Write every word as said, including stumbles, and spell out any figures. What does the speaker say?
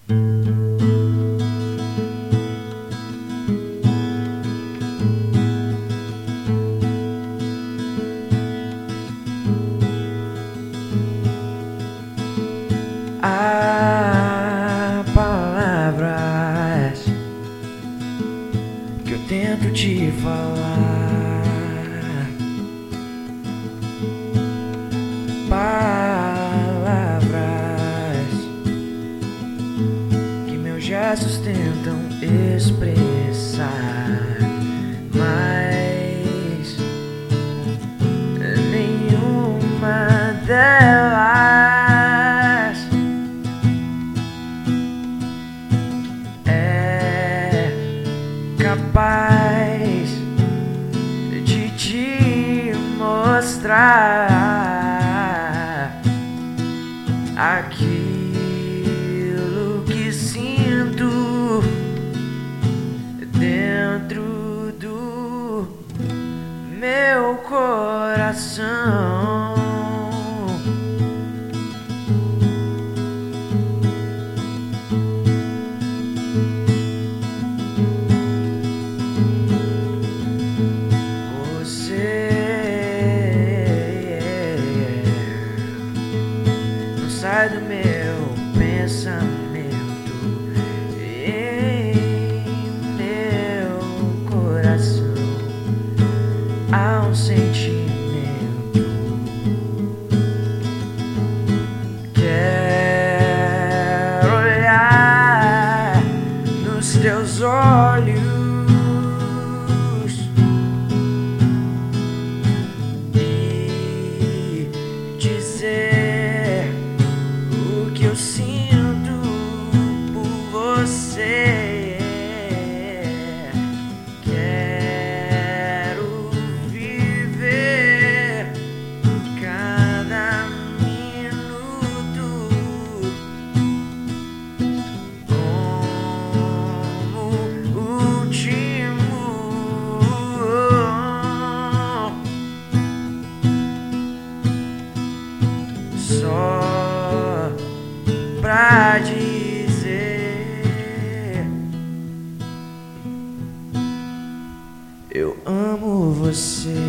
Há palavras que eu tento te falar, palavras que meus gestos tentam expressar, mas nenhuma delas capaz de te mostrar aquilo que sinto dentro do meu coração. Sai do meu pensamento, em meu coração há um sentimento. Quero olhar nos teus olhos e dizer que eu sinto por você. Quero viver cada minuto como último, só pra dizer eu amo você.